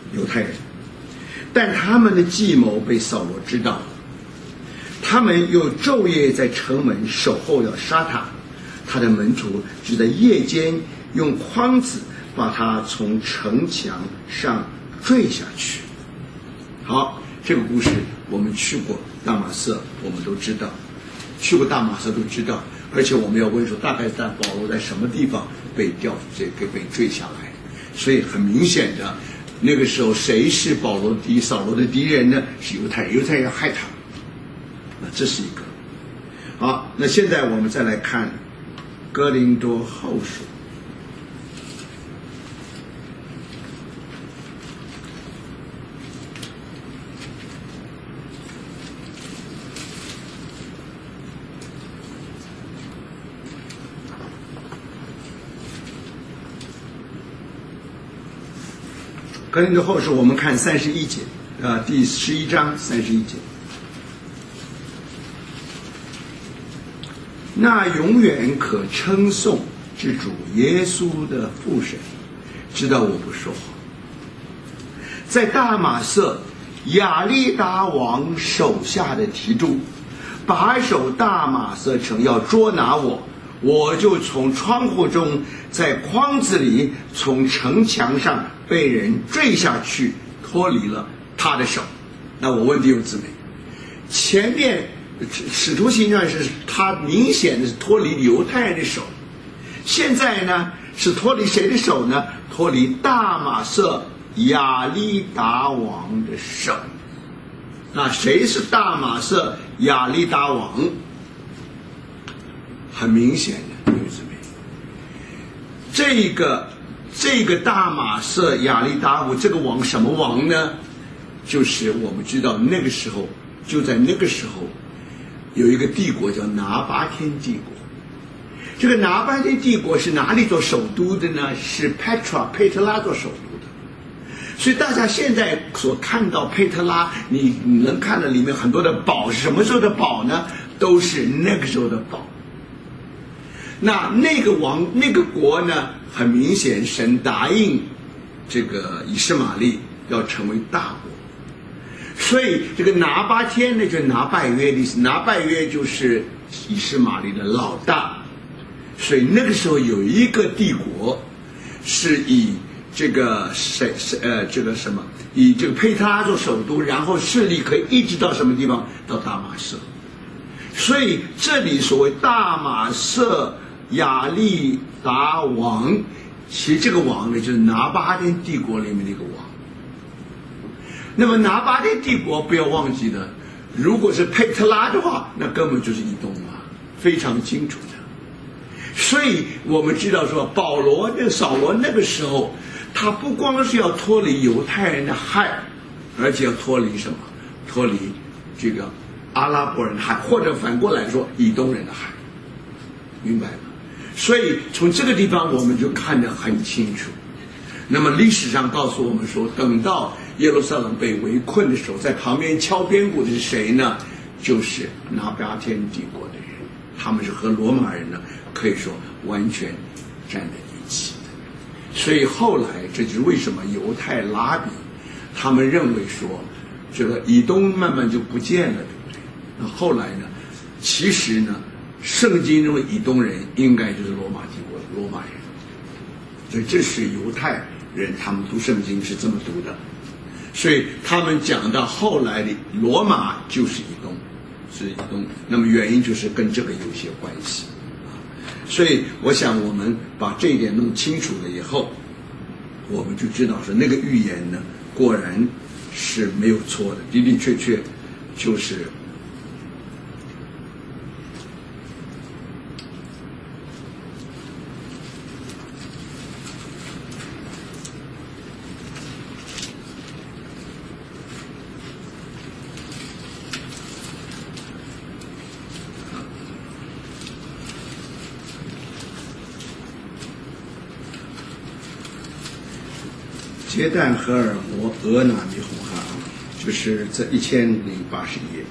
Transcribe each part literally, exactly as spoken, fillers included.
犹太人，但他们的计谋被扫罗知道了，他们又昼夜在城门守候要杀他，他的门徒就在夜间用筐子把他从城墙上坠下去。好，这个故事我们去过大马色，我们都知道，去过大马色都知道，而且我们要问说，大概在保罗在什么地方被吊这个被坠下来？所以很明显的，那个时候谁是保罗的敌扫罗的敌人呢？是犹太人，犹太人要害他。那这是一个。好，那现在我们再来看哥林多后书。哥林多后书，我们看三十一节，呃，第十一章三十一节。那永远可称颂之主耶稣的父神，知道我不说谎。在大马色亚利达王手下的提督把守大马色城，要捉拿我，我就从窗户中，在筐子里，从城墙上被人坠下去，脱离了他的手。那我问弟兄姊妹，前面使徒行传是他明显的是脱离犹太人的手，现在呢是脱离谁的手呢？脱离大马色亚利达王的手。那谁是大马色亚利达王？很明显的，弟兄姊妹，这个这个大马色亚利达王，这个王什么王呢？就是我们知道那个时候，就在那个时候，有一个帝国叫拿巴天帝国。这个拿巴天帝国是哪里做首都的呢？是 Petra 佩特拉做首都的。所以大家现在所看到佩特拉，你能看到里面很多的宝是什么时候的宝呢？都是那个时候的宝。那那个王那个国呢，很明显神答应这个以实玛利要成为大国，所以这个拿巴天呢，就是拿拜约的意思，拿拜约就是以实玛利的老大。所以那个时候有一个帝国是以这个谁呃这个什么以这个佩特拉做首都，然后势力可以一直到什么地方？到大马色。所以这里所谓大马色亚利达王，其实这个王呢就是拿巴天帝国里面的一个王。那么拿巴天帝国不要忘记了，如果是佩特拉的话，那根本就是以东啊，非常清楚的。所以我们知道说，保罗跟扫罗那个时候，他不光是要脱离犹太人的害，而且要脱离什么？脱离这个阿拉伯人的害，或者反过来说，以东人的害，明白吗？所以从这个地方我们就看得很清楚。那么历史上告诉我们说，等到耶路撒冷被围困的时候，在旁边敲边鼓的是谁呢？就是拿巴天帝国的人，他们是和罗马人呢可以说完全站在一起的。所以后来这就是为什么犹太拉比他们认为说，这个以东慢慢就不见了，对不对？那后来呢，其实呢，圣经中的以东人应该就是罗马帝国的罗马人。所以这是犹太人他们读圣经是这么读的。所以他们讲到后来的罗马就是以东，是以东，那么原因就是跟这个有些关系。所以我想我们把这一点弄清楚了以后，我们就知道说那个预言呢，果然是没有错的，的的确确就是结旦荷尔摩俄拿米红哈，就是这一千零八十一页。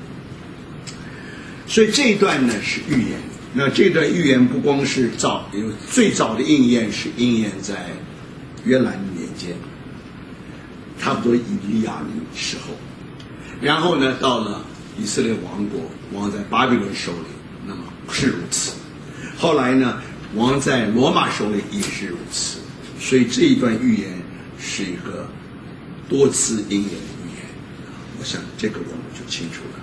所以这一段呢是预言。那这段预言不光是早，有最早的应验是应验在约兰年间， 差不多以利亚的时候，然后呢，到了以色列王国，王在巴比伦手里，那么是如此。后来呢，王在罗马手里也是如此。所以这一段预言是一个多次应验的预言，我想这个我们就清楚了。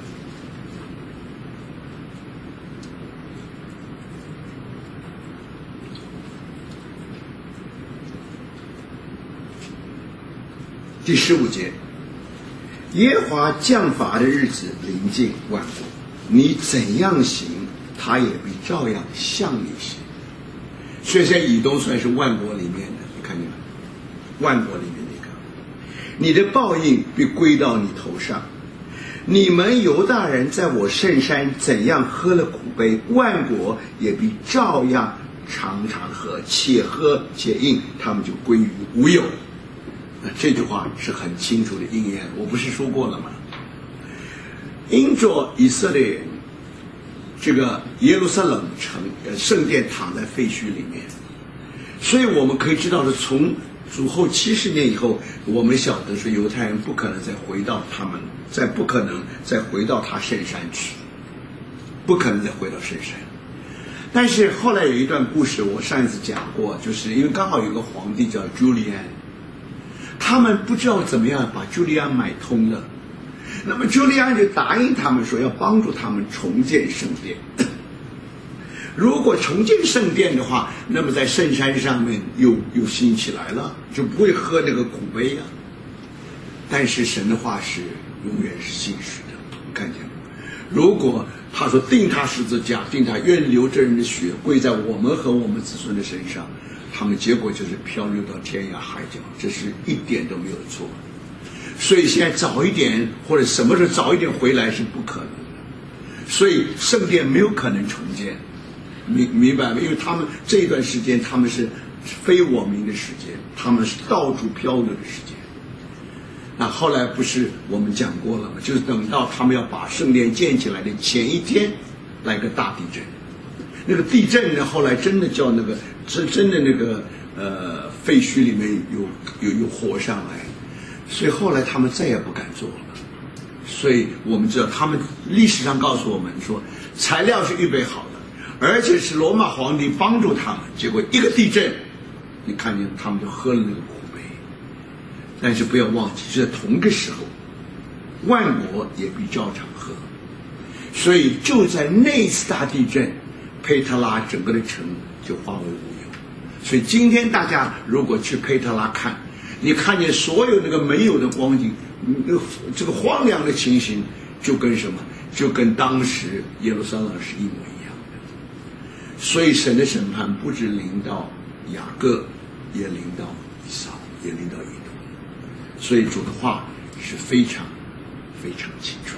第十五节，耶和华降罚的日子临近万国，你怎样行，他也必照样向你行。所以现在以东算是万国里面的，你看见吗？万国里面的一个，你的报应必归到你头上。你们犹大人在我圣山怎样喝了苦杯，万国也必照样常常喝，且喝且饮，他们就归于无有。这句话是很清楚的应验，我不是说过了吗？因着以色列人这个耶路撒冷城呃圣殿躺在废墟里面，所以我们可以知道的，从主后七十年以后，我们晓得说犹太人不可能再回到他们，再不可能再回到他圣山去，不可能再回到圣山。但是后来有一段故事，我上一次讲过，就是因为刚好有个皇帝叫朱利安，他们不知道怎么样把朱利安买通了。那么朱利安就答应他们说要帮助他们重建圣殿。如果重建圣殿的话，那么在圣山上面又又兴起来了，就不会喝那个苦杯啊。但是神的话是永远是信实的，你看见吗？如果他说定他十字架，定他愿流这人的血归在我们和我们子孙的身上，他们结果就是漂流到天涯海角，这是一点都没有错。所以现在早一点或者什么时候早一点回来是不可能的，所以圣殿没有可能重建，明明白吗？因为他们这一段时间他们是非我民的时间，他们是到处漂流的时间。那后来不是我们讲过了吗？就是等到他们要把圣殿建起来的前一天，来个大地震。那个地震呢，后来真的叫那个真真的那个呃废墟里面有有有火上来，所以后来他们再也不敢做了。所以我们知道，他们历史上告诉我们说，材料是预备好的，而且是罗马皇帝帮助他们。结果一个地震，你看见他们就喝了那个苦杯。但是不要忘记，就在同一个时候，万国也必照常喝。所以就在那一次大地震，佩特拉整个的城就化为乌有。所以今天大家如果去佩特拉看，你看见所有那个没有的光景，这个荒凉的情形，就跟什么？就跟当时耶路撒冷是一模一样的。所以神的审判不止临到雅各，也临到以扫，也临到以东。所以主的话是非常非常清楚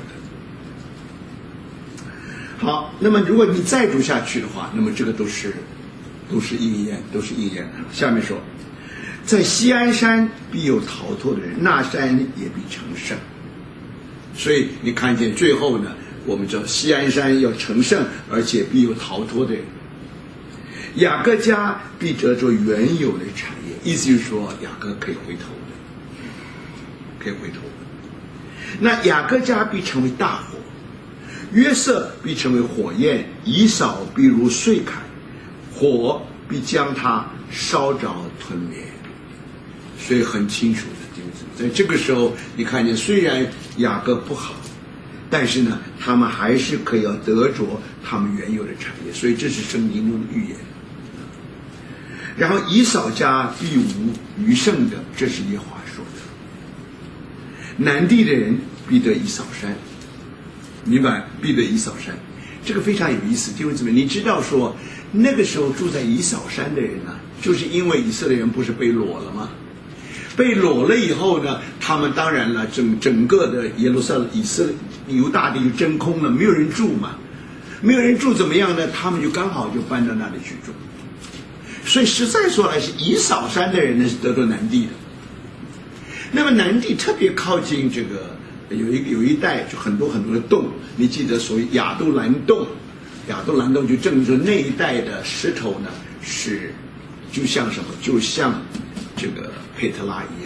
的。好，那么如果你再读下去的话，那么这个都是都是应验，都是应验。下面说，在锡安山必有逃脱的人，那山也必成圣。所以你看见最后呢，我们知道锡安山要成圣，而且必有逃脱的人。雅各家必得着原有的产业，意思就是说雅各可以回头的，可以回头的。那雅各家必成为大火，约瑟必成为火焰，以扫必如岁坎，火必将他烧着吞灭。所以很清楚的，弟兄姊妹，在这个时候你看见，虽然雅各不好，但是呢，他们还是可以要得着他们原有的产业。所以这是圣经中的预言。然后以扫家必无余剩的，这是耶和华说的。南地的人必得以扫山，明白？必得以扫山，这个非常有意思。弟兄姊妹，你知道说那个时候住在以扫山的人呢、啊，就是因为以色列人不是被掳了吗？被掳了以后呢，他们当然了，整整个的耶路撒冷、以色列、犹大地就真空了，没有人住嘛，没有人住怎么样呢？他们就刚好就搬到那里去住。所以实在说来，是以扫山的人呢是得到南地的。那么南地特别靠近这个有一有一带就很多很多的洞，你记得所谓亚杜兰洞，亚杜兰洞就证明说那一带的石头呢是就像什么，就像这个佩特拉一样，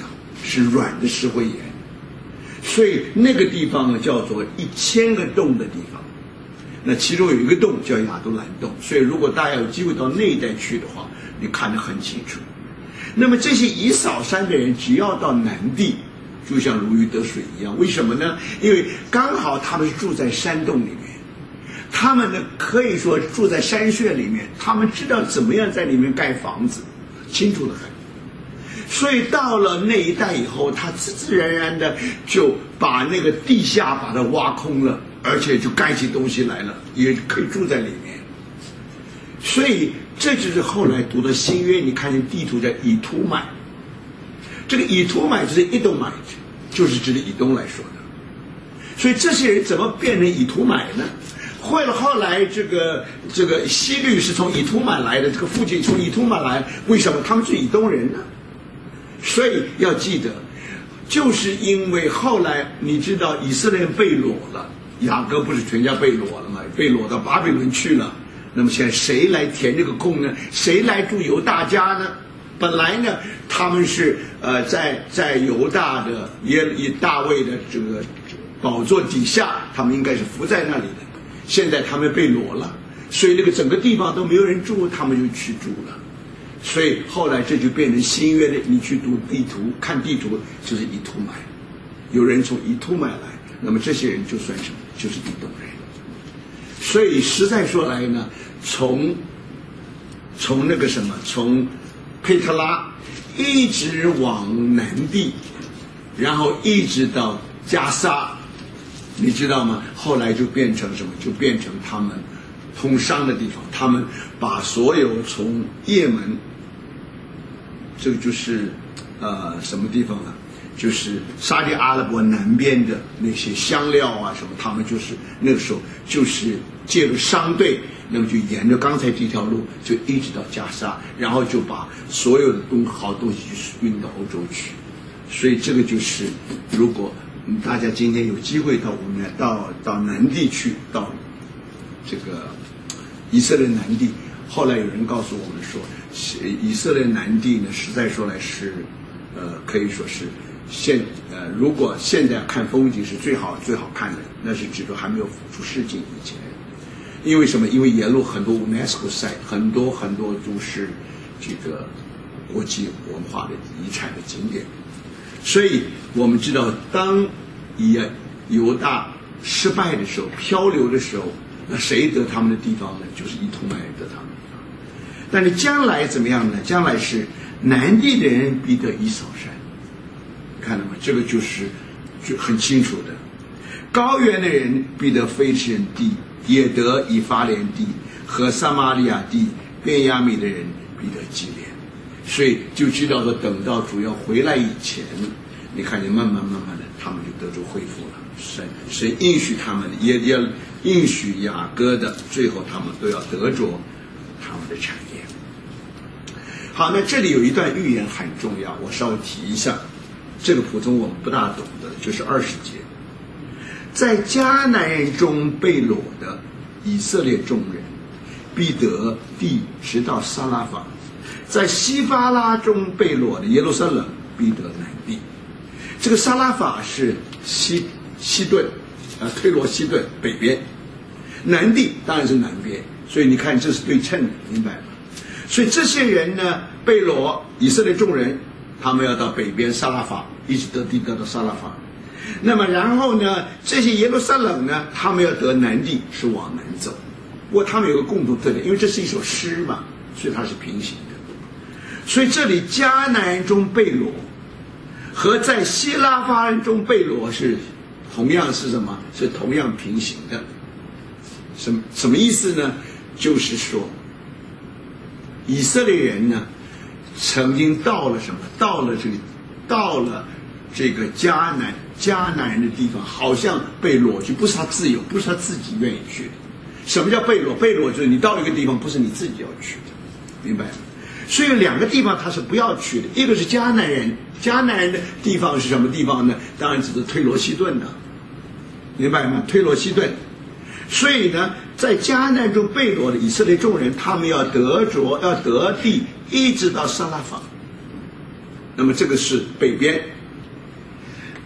是软的石灰岩，所以那个地方呢叫做一千个洞的地方。那其中有一个洞叫亚杜兰洞，所以如果大家有机会到那一带去的话，你看得很清楚。那么这些以扫山的人，只要到南地，就像如鱼得水一样。为什么呢？因为刚好他们是住在山洞里面，他们呢可以说住在山穴里面，他们知道怎么样在里面盖房子，清楚得很。所以到了那一带以后，他自自然然的就把那个地下把它挖空了，而且就盖起东西来了，也可以住在里面。所以这就是后来读的新约，你看见地图叫以图买，这个以图买就是 Edomite， 就是指的以东来说的。所以这些人怎么变成以图买呢？会了后来这个这个希律是从以图买来的，这个父亲从以图买来，为什么他们是以东人呢？所以要记得，就是因为后来你知道以色列人被掳了，雅各不是全家被掳了吗？被掳到巴比伦去了。那么现在谁来填这个空呢？谁来住犹大家呢？本来呢，他们是呃在在犹大的耶以大卫的这个宝座底下，他们应该是伏在那里的。现在他们被掳了，所以那个整个地方都没有人住，他们就去住了。所以后来这就变成新约的，你去读地图看地图就是以图买，有人从以图买来，那么这些人就算什么？就是以东人。所以实在说来呢，从从那个什么，从佩特拉一直往南地，然后一直到加沙，你知道吗？后来就变成什么？就变成他们通商的地方，他们把所有从也门，这个就是呃什么地方呢？就是沙特阿拉伯南边的那些香料啊什么，他们就是那个时候就是借着商队，那么就沿着刚才这条路就一直到加沙，然后就把所有的东好东西就运到欧洲去。所以这个就是如果大家今天有机会到我们到到南地去，到这个以色列南地，后来有人告诉我们说，以色列南地呢，实在说来是呃可以说是现呃如果现在看风景是最好最好看的，那是指的还没有出世界以前。因为什么？因为沿路很多 UNESCO site， 很多很多都是这个国际文化的遗产的景点。所以我们知道，当以犹大失败的时候，漂流的时候，那谁得他们的地方呢？就是以图买人得他们的地方。但是将来怎么样呢？将来是南地的人必得以扫山，看到吗？这个就是就很清楚的。高原的人必得非利人地，也得以法莲地和撒玛利亚地，便雅悯的人必得基列。所以就知道说，等到主要回来以前，你看见慢慢慢慢的，他们就得着恢复了。神神应许他们，也也应许雅各的，最后他们都要得着他们的产业。好，那这里有一段预言很重要，我稍微提一下。这个普通我们不大懂的，就是二十节，在迦南人中被掳的以色列众人，必得地直到撒拉法；在西法拉中被掳的耶路撒冷，必得南地。这个撒拉法是西西顿，啊，推罗西顿北边，南地当然是南边。所以你看，这是对称的，明白吗？所以这些人呢，被掳以色列众人，他们要到北边撒拉法，一直得地得到撒拉法。那么然后呢，这些耶路撒冷呢，他们要得南地，是往南走。不过他们有个共同特点，因为这是一首诗嘛，所以它是平行的。所以这里迦南人中被掳和在希拉法人中被掳是同样是什么？是同样平行的。什么什么意思呢？就是说，以色列人呢，曾经到了什么？到了这个，到了这个迦南迦南人的地方，好像被掳去，不是他自由，不是他自己愿意去的。什么叫被掳？被掳就是你到一个地方，不是你自己要去的，明白吗？所以有两个地方他是不要去的，一个是迦南人，迦南人的地方是什么地方呢？当然指的推罗西顿的，明白吗？推罗西顿。所以呢，在迦南中被掳的以色列众人，他们要得着，要得地，一直到撒拉法。那么这个是北边，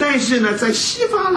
但是呢，在西法